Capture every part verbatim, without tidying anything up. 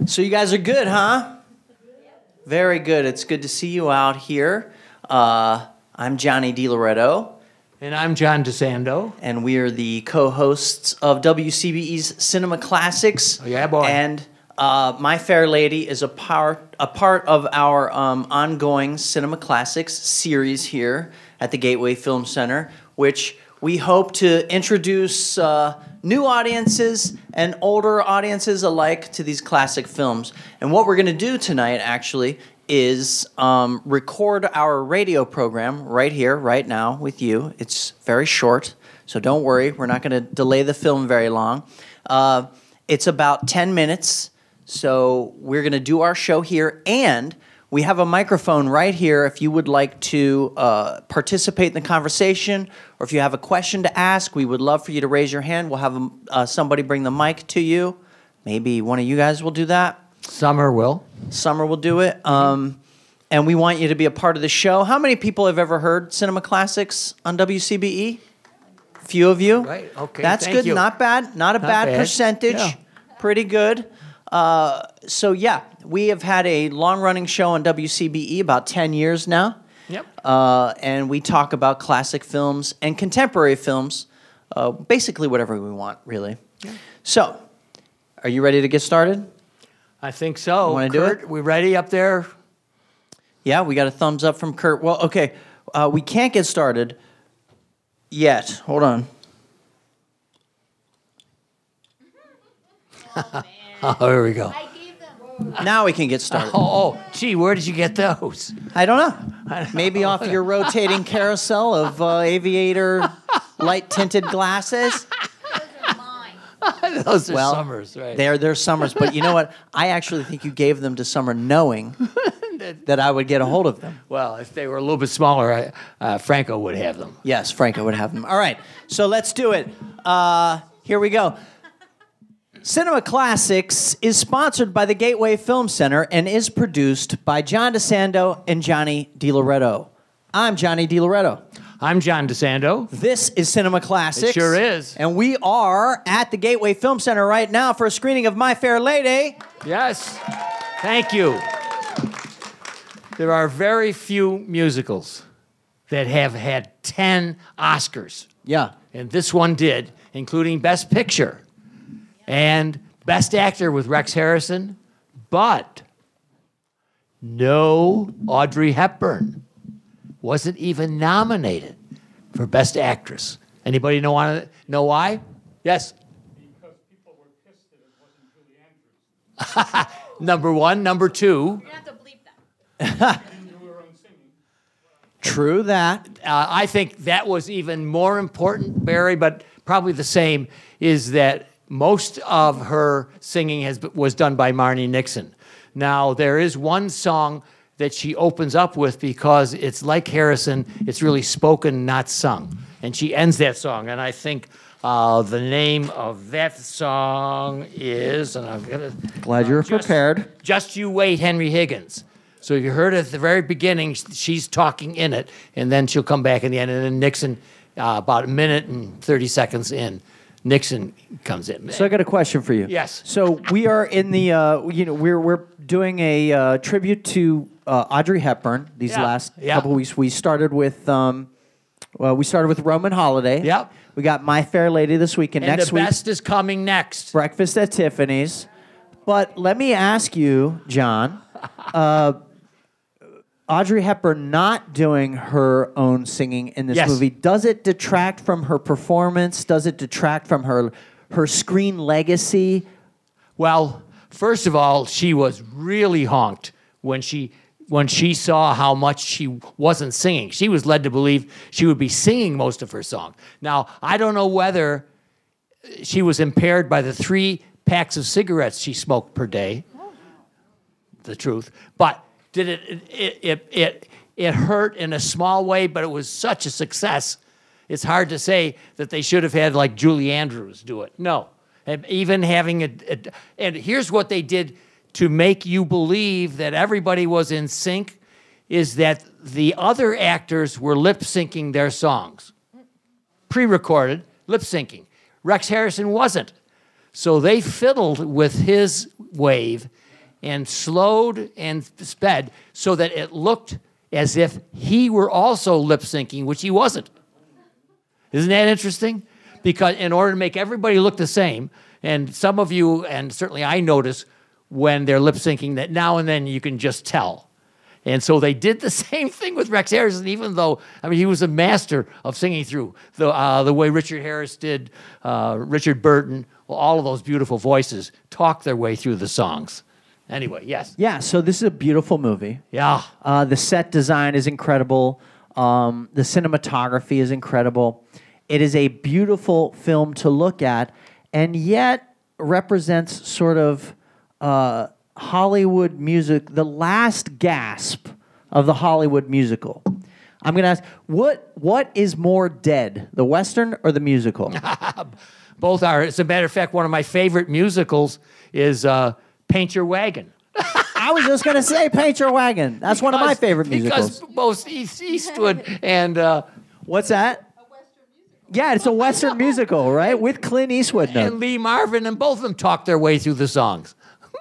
So you guys are good, huh? Very good. It's good to see you out here. Uh, I'm Johnny DiLoretto. And I'm John DeSando. And we are the co-hosts of W C B E's Cinema Classics. Oh, yeah, boy. And uh, My Fair Lady is a part, a part of our um, ongoing Cinema Classics series here at the Gateway Film Center, which we hope to introduce uh, new audiences and older audiences alike to these classic films. And what we're going to do tonight, actually, is um, record our radio program right here, right now, with you. It's very short, so don't worry. We're not going to delay the film very long. Uh, it's about ten minutes, so we're going to do our show here, and we have a microphone right here if you would like to uh, participate in the conversation, or if you have a question to ask, we would love for you to raise your hand. We'll have um, uh, somebody bring the mic to you. Maybe one of you guys will do that. Summer will. Summer will do it. Um, and we want you to be a part of the show. How many people have ever heard Cinema Classics on W C B E? A few of you. Right, okay, That's thank good. you. Not bad. Not a Not bad, bad. percentage. Yeah. Pretty good. Uh, so, yeah, we have had a long-running show on W C B E about ten years now. Yep. Uh, and we talk about classic films and contemporary films, uh, basically whatever we want, really. Yeah. So, are you ready to get started? I think so. You wanna do Kurt, it? we ready up there? Yeah, we got a thumbs up from Kurt. Well, okay, uh, we can't get started yet. Hold on. Oh, here we go. I gave them. Now we can get started. Oh, oh, gee, where did you get those? I don't know. Maybe off your rotating carousel of uh, aviator light-tinted glasses. Those are mine. Those are Well, Summers, right? They're, they're Summers. But you know what? I actually think you gave them to Summer knowing that I would get a hold of them. Well, if they were a little bit smaller, I, uh, Franco would have them. Yes, Franco would have them. All right, so let's do it. Uh, here we go. Cinema Classics is sponsored by the Gateway Film Center and is produced by John DeSando and Johnny DiLoretto. I'm Johnny DiLoretto. I'm John DeSando. This is Cinema Classics. It sure is. And we are at the Gateway Film Center right now for a screening of My Fair Lady. Yes. Thank you. There are very few musicals that have had ten Oscars. Yeah. And this one did, including Best Picture and Best Actor with Rex Harrison, but no Audrey Hepburn. Wasn't even nominated for Best Actress. Anybody know why? Know why? Yes? Because people were pissed that it wasn't Julie Andrews. Number one. Number two, You're gonna have to bleep that. She didn't do her own singing. True that. uh, I think that was even more important, Barry, but probably the same, is that most of her singing has, was done by Marni Nixon. Now, there is one song that she opens up with because it's like Harrison, it's really spoken, not sung. And she ends that song, and I think uh, the name of that song is, and I'm gonna... Glad you're Just- prepared. Just You Wait, Henry Higgins. So you heard it at the very beginning, she's talking in it, and then she'll come back in the end, and then Nixon, uh, about a minute and thirty seconds in, Nixon comes in. So I got a question for you. Yes. So we are in the, uh, you know, we're we're doing a uh, tribute to uh, Audrey Hepburn these Yeah, last yeah. couple weeks. We started with, um, well, we started with Roman Holiday. Yep. We got My Fair Lady this weekend. And Next the week, best is coming next. Breakfast at Tiffany's. But let me ask you, John, uh, Audrey Hepburn not doing her own singing in this Yes. movie, does it detract from her performance? Does it detract from her her screen legacy? Well, first of all, she was really honked when she when she saw how much she wasn't singing. She was led to believe she would be singing most of her song. Now, I don't know whether she was impaired by the three packs of cigarettes she smoked per day. The truth. But did it it it it, it hurt in a small way, but it was such a success. It's hard to say that they should have had like Julie Andrews do it. No. And even having a, a and here's what they did to make you believe that everybody was in sync is that the other actors were lip syncing their songs. Pre-recorded, lip syncing. Rex Harrison wasn't. So they fiddled with his wave and slowed and sped so that it looked as if he were also lip syncing, which he wasn't. Isn't that interesting? Because in order to make everybody look the same, and some of you, and certainly I notice when they're lip syncing that now and then you can just tell. And so they did the same thing with Rex Harrison, even though, I mean, he was a master of singing through the, uh, the way Richard Harris did, uh, Richard Burton, well, all of those beautiful voices talk their way through the songs. Anyway, yes. Yeah, so this is a beautiful movie. Yeah. Uh, the set design is incredible. Um, the cinematography is incredible. It is a beautiful film to look at, and yet represents sort of uh, Hollywood music, the last gasp of the Hollywood musical. I'm going to ask, what what is more dead, the Western or the musical? Both are. As a matter of fact, one of my favorite musicals is uh, Paint Your Wagon. I was just going to say Paint Your Wagon. That's one of my Because- favorite musicals. Because both East, Eastwood and... Uh, What's that? Yeah, it's a Western musical, right? With Clint Eastwood. No. and Lee Marvin, and both of them talk their way through the songs.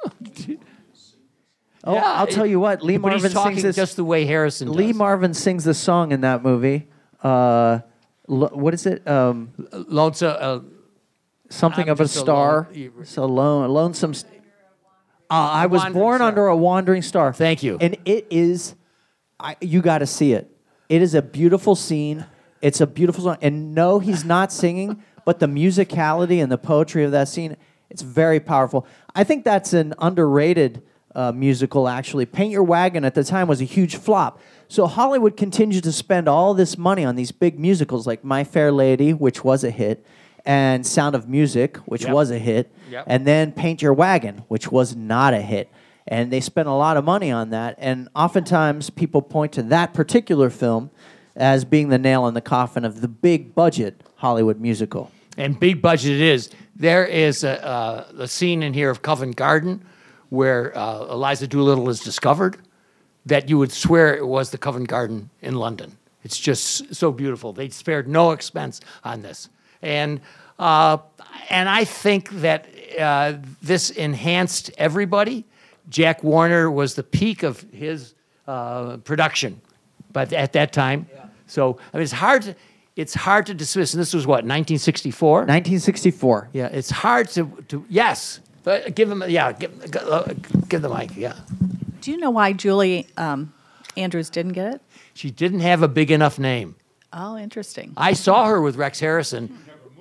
Oh, Yeah, I'll tell you what. Lee but Marvin he's talking sings this. just the way Harrison Lee does. Marvin sings the song in that movie. Uh, lo- what is it? Um, Lonesome, uh, something I'm of a just a star. lone- So lone, lonesome. St- uh, I was wandering born star. under a wandering star. Thank you. And it is. I, you got to see it. It is a beautiful scene. It's a beautiful song. And no, he's not singing, but the musicality and the poetry of that scene, it's very powerful. I think that's an underrated uh, musical, actually. Paint Your Wagon at the time was a huge flop. So Hollywood continued to spend all this money on these big musicals like My Fair Lady, which was a hit, and Sound of Music, which Yep. was a hit, Yep. and then Paint Your Wagon, which was not a hit. And they spent a lot of money on that. And oftentimes people point to that particular film as being the nail in the coffin of the big budget Hollywood musical. and big budget it is. There is a, uh, a scene in here of Covent Garden where uh, Eliza Doolittle is discovered that you would swear it was the Covent Garden in London. It's just so beautiful. They spared no expense on this. And, uh, and I think that uh, this enhanced everybody. Jack Warner was the peak of his uh, production but at that time. So I mean, it's hard to, it's hard to dismiss. And this was what, nineteen sixty-four? nineteen sixty-four. Yeah, it's hard to, to yes. But give him, yeah, give, uh, give the mic, yeah. Do you know why Julie um, Andrews didn't get it? She didn't have a big enough name. Oh, interesting. I saw her with Rex Harrison.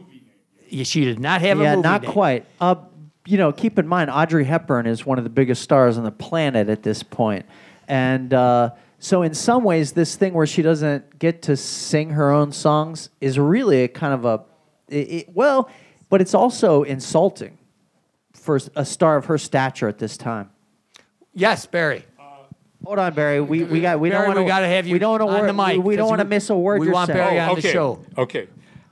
Yeah, she did not have a Yeah, movie not name. quite. Uh, you know, keep in mind, Audrey Hepburn is one of the biggest stars on the planet at this point. And uh, so in some ways, this thing where she doesn't get to sing her own songs is really a kind of a, it, it, well, but it's also insulting for a star of her stature at this time. Yes, Barry. Hold on, Barry. We we got we Barry, don't want we got to have you we don't on wanna the wor- mic. We, we don't 'cause want to miss a word We you're want saying. Barry on okay. the show. Okay.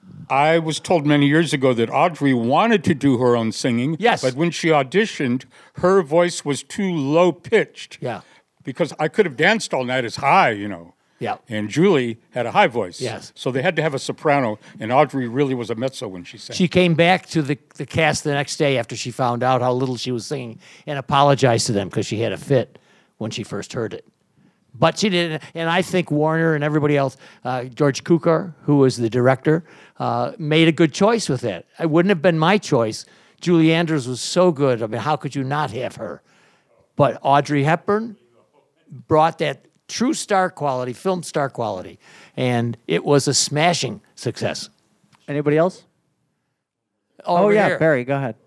I was told many years ago that Audrey wanted to do her own singing. Yes. But when she auditioned, her voice was too low pitched. Yeah. Because I could have danced all night as high, you know. Yeah. And Julie had a high voice. Yes. So they had to have a soprano, and Audrey really was a mezzo when she sang. She came back to the, the cast the next day after she found out how little she was singing and apologized to them because she had a fit when she first heard it. But she didn't, and I think Warner and everybody else, uh, George Cukor, who was the director, uh, made a good choice with that. It wouldn't have been my choice. Julie Andrews was so good. I mean, how could you not have her? But Audrey Hepburn brought that true star quality, film star quality, and it was a smashing success. Anybody else? Oh Over yeah, here. Barry, go ahead.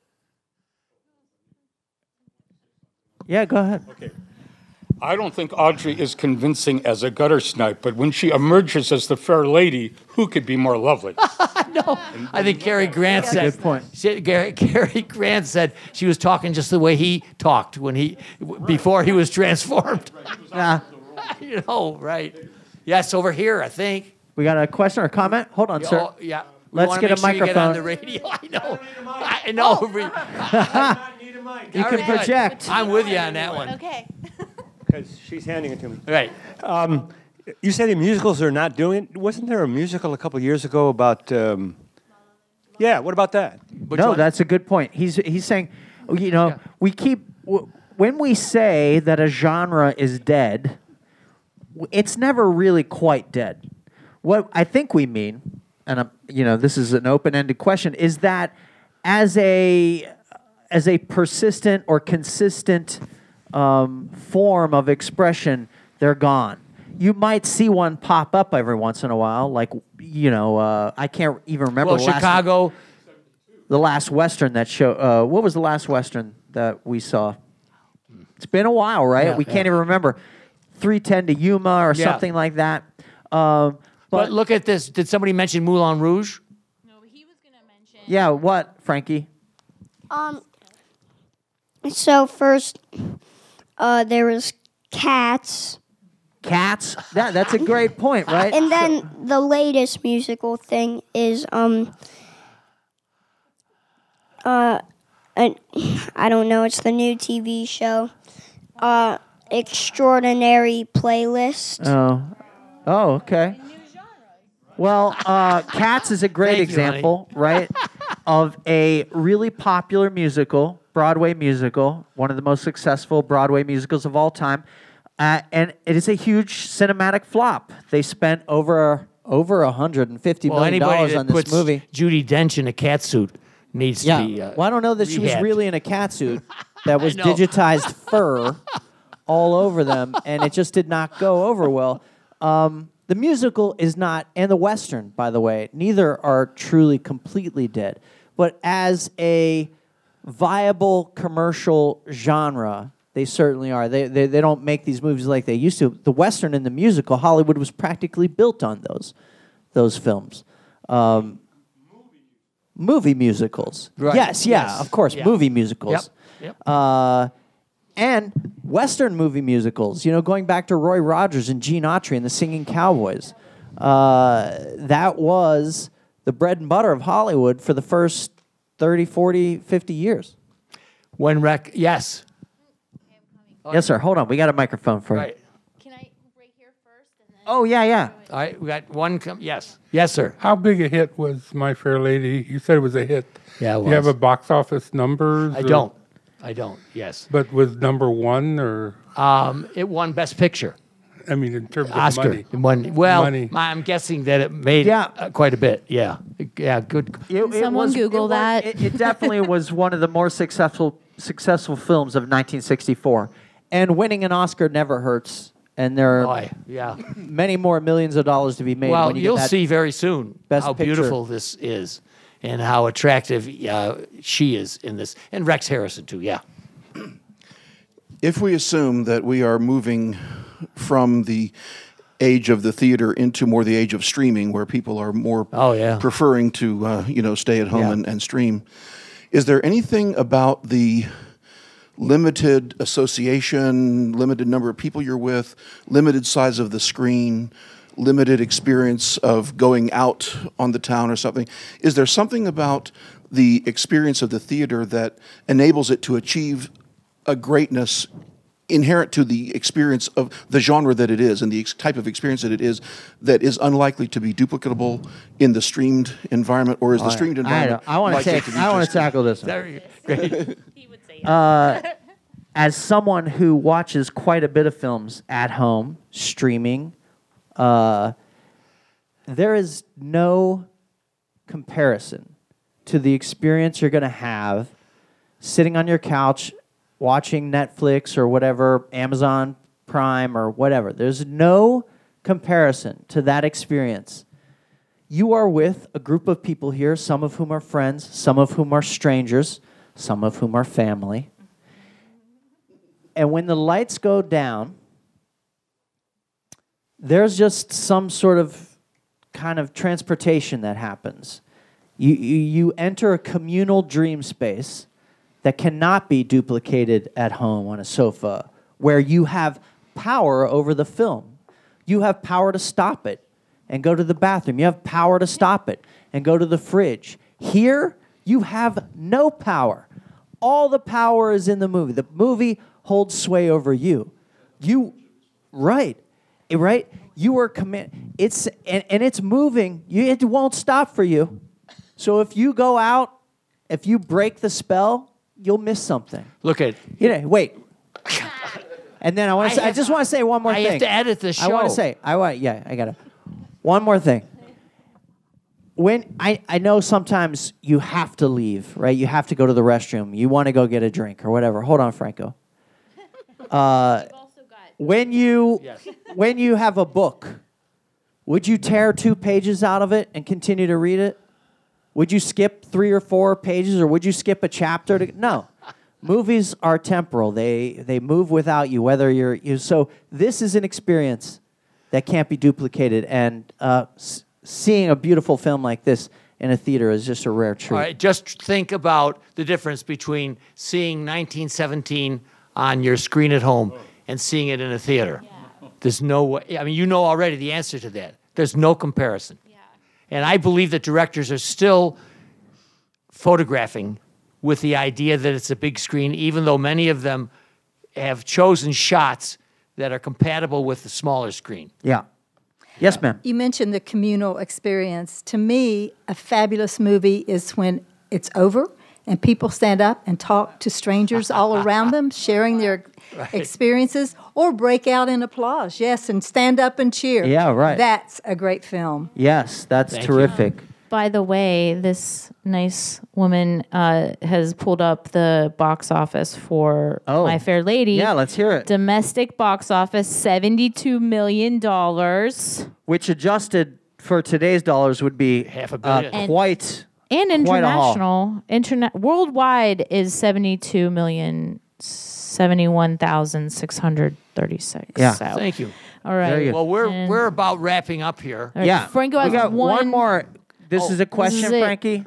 Yeah, go ahead. Okay. I don't think Audrey is convincing as a gutter snipe, but when she emerges as the fair lady, who could be more lovely? No, I think Cary Grant said. Good point. She, Gary, Cary Grant said she was talking just the way he talked when he, before he was transformed. Nah. You know, right? Yes, over here, I think. We got a question or comment? Hold on, sir. Oh, yeah. We Let's wanna get a make sure you get on microphone. the radio. I know. I know. You can project. I'm with you on that one. Okay. Because she's handing it to me. Right. You say the musicals are not doing it. Wasn't there a musical a couple years ago about? Um, yeah, what about that? Which no, one? that's a good point. He's he's saying, you know, Yeah. we keep w- when we say that a genre is dead, w- it's never really quite dead. What I think we mean, and I'm, you know, this is an open-ended question, is that as a as a persistent or consistent um, form of expression, they're gone. You might see one pop up every once in a while, like you know, uh, I can't even remember. Well, the last, Chicago. the last Western that show. Uh, what was the last Western that we saw? It's been a while, right? Yeah, we yeah. can't even remember. three ten to Yuma or Yeah. something like that. Um, But but look at this. Did somebody mention Moulin Rouge? No, he was gonna mention. yeah, what, Frankie? Um. So first, uh, there was Cats, Cats. That that's a great point, right? and then the latest musical thing is um. Uh, an, I don't know. It's the new T V show. Uh, Extraordinary Playlist. Oh, oh, okay. Well, uh, Cats is a great Thank you, honey. example, right, of a really popular musical, Broadway musical, one of the most successful Broadway musicals of all time, uh, and it is a huge cinematic flop. They spent over over a hundred and fifty Well, million anybody dollars that on this puts movie. Judy Dench in a cat suit needs Yeah. to be. Uh, well, I don't know that she was rehabbed. really in a cat suit that was know. digitized fur all over them, and it just did not go over well. Um, the musical is not, and the Western, by the way, neither are truly completely dead. But as a viable commercial genre, they certainly are. They, they, they don't make these movies like they used to. The Western and the musical, Hollywood was practically built on those, those films. Um, movie musicals. Right. Yes, yeah, Yes. of course, Yeah. movie musicals. Yep. Yep. Uh, and Western movie musicals, you know, going back to Roy Rogers and Gene Autry and the Singing Cowboys. Uh, that was the bread and butter of Hollywood for the first thirty, forty, fifty years. When rec. Yes. Yes, sir. Hold on. We got a microphone for you. Right. Can I right here first? And then Oh, yeah, yeah. All right. We got one. Com- yes. Yes, sir. How big a hit was My Fair Lady? You said it was a hit. Yeah, it Do you have was. a box office numbers? I or- don't. I don't. Yes. But was number one, or Um, it won Best Picture. I mean, in terms of Oscar. money? It won, well, Money. I'm guessing that it made Yeah. uh, quite a bit. Yeah. Yeah. Good. It, Someone Google it was- that. It, it definitely was one of the more successful successful films of nineteen sixty-four. And winning an Oscar never hurts. And there are Boy. Yeah. many more millions of dollars to be made. Well, when you you'll get that. see very soon Best how Picture. beautiful this is, and how attractive uh, she is in this, and Rex Harrison too. Yeah. If we assume that we are moving from the age of the theater into more the age of streaming, where people are more Oh, yeah. preferring to uh, you know stay at home Yeah. and, and stream, is there anything about the limited association, limited number of people you're with, limited size of the screen, limited experience of going out on the town or something? Is there something about the experience of the theater that enables it to achieve a greatness inherent to the experience of the genre that it is and the ex- type of experience that it is that is unlikely to be duplicatable in the streamed environment, or is the streamed I, environment I want to likely take. to be I want just- to tackle this one. There you go. Great. he would say yes. As someone who watches quite a bit of films at home, streaming, uh, there is no comparison to the experience you're going to have sitting on your couch watching Netflix or whatever, Amazon Prime or whatever. There's no comparison to that experience. You are with a group of people here, some of whom are friends, some of whom are strangers, some of whom are family. And when the lights go down, there's just some sort of kind of transportation that happens. You, you, you enter a communal dream space that cannot be duplicated at home on a sofa, where you have power over the film. You have power to stop it and go to the bathroom. You have power to stop it and go to the fridge. Here, you have no power. All the power is in the movie. The movie holds sway over you. You, right, eh, right? You are command. It's and, and it's moving. You, it won't stop for you. So if you go out, if you break the spell, you'll miss something. Look at. You know, wait. And then I want I to. I, have- just want to say one more I thing. have to edit the I want show. to say. I want. Yeah, I got to. One more thing. When I, I know sometimes you have to leave, right? You have to go to the restroom. You want to go get a drink or whatever. Hold on, Franco. Uh, when you Yes. when you have a book, would you tear two pages out of it and continue to read it? Would you skip three or four pages, or would you skip a chapter? To, no. Movies are temporal. They they move without you, whether you're you. So this is an experience that can't be duplicated, and uh, s- seeing a beautiful film like this in a theater is just a rare treat. All right, just think about the difference between seeing nineteen seventeen on your screen at home and seeing it in a theater. There's no way. I mean, you know already the answer to that. There's no comparison. Yeah. And I believe that directors are still photographing with the idea that it's a big screen, even though many of them have chosen shots that are compatible with the smaller screen. Yeah. Yes, ma'am. You mentioned the communal experience. To me, a fabulous movie is when it's over and people stand up and talk to strangers all around them, sharing their experiences, or break out in applause. Yes, and stand up and cheer. Yeah, right. That's a great film. Yes, that's Thank you. terrific. By the way, this nice woman uh, has pulled up the box office for Oh. My Fair Lady. Yeah, let's hear it. Domestic box office, seventy-two million dollars. Which adjusted for today's dollars would be Half a uh, billion. And- quite. And Quite a haul. international, internet worldwide is seventy-two million seventy-one thousand six hundred thirty-six. Yeah. So, Thank you. all right. Very good. Well, we're And- we're about wrapping up here. all right, Yeah. Franco we has got one, one more. This Oh, is a question, is it. Frankie.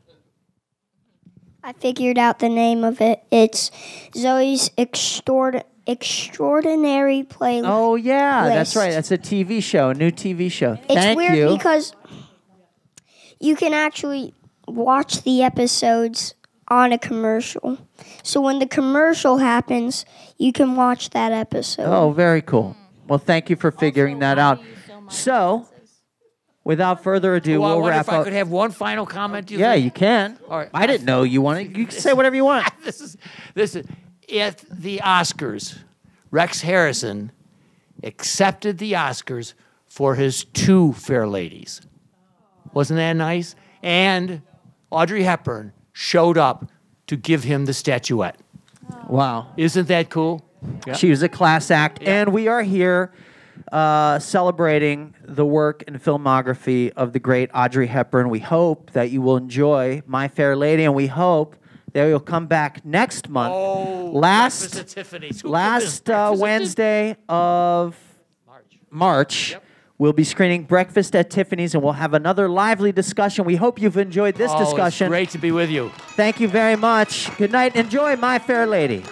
I figured out the name of it. It's Zoe's Extraord- Extraordinary Playlist. Oh yeah, that's List. right. That's a T V show, a new T V show. It's Thank weird you. because you can actually watch the episodes on a commercial. So when the commercial happens, you can watch that episode. Oh, very cool. Well, thank you for figuring that out. So, without further ado, Well, I we'll wonder wrap if I up. could have one final comment. Do you Yeah, think? you can. All right. I didn't know you wanted. You can say whatever you want. this is this is at the Oscars. Rex Harrison accepted the Oscars for his two Fair Ladies. Wasn't that nice? And Audrey Hepburn showed up to give him the statuette. Wow. Isn't that cool? She was a class act, and we are here uh, celebrating the work and filmography of the great Audrey Hepburn. We hope that you will enjoy My Fair Lady, and we hope that you'll come back next month. Oh, last Breakfast at Tiffany's. Who put this last uh, Breakfast at Wednesday of March. March. Yep. We'll be screening Breakfast at Tiffany's, and we'll have another lively discussion. We hope you've enjoyed this Oh, discussion. It's great to be with you. Thank you very much. Good night. Enjoy My Fair Lady.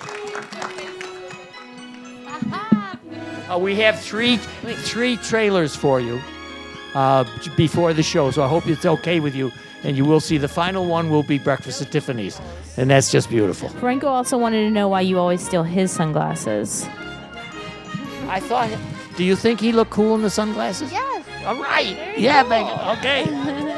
Uh, we have three three trailers for you uh, before the show, so I hope it's okay with you. And you will see the final one will be Breakfast at Tiffany's, and that's just beautiful. Franco also wanted to know why you always steal his sunglasses. I thought, do you think he looked cool in the sunglasses? Yes. All right. Yeah, Megan. Okay.